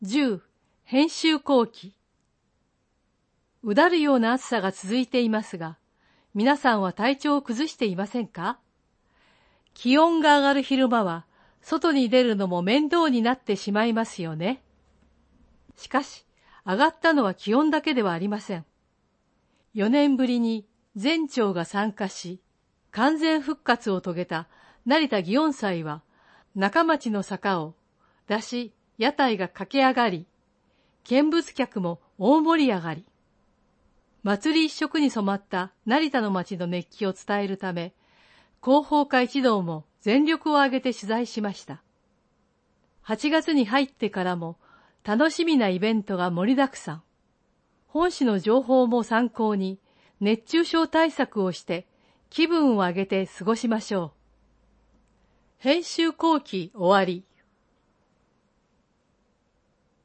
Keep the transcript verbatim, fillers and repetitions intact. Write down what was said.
じゅう、編集後期。うだるような暑さが続いていますが、皆さんは体調を崩していませんか？気温が上がる昼間は、外に出るのも面倒になってしまいますよね。しかし、上がったのは気温だけではありません。よねんぶりに全町が参加し、完全復活を遂げた成田祇園祭は、中町の坂を、山車、屋台が駆け上がり、見物客も大盛り上がり。祭り一色に染まった成田の町の熱気を伝えるため、広報課一同も全力を挙げて取材しました。はちがつに入ってからも楽しみなイベントが盛りだくさん。本誌の情報も参考に熱中症対策をして気分を上げて過ごしましょう。編集後期終わり。